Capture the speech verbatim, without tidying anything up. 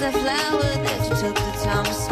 that flower that you took the time to smell.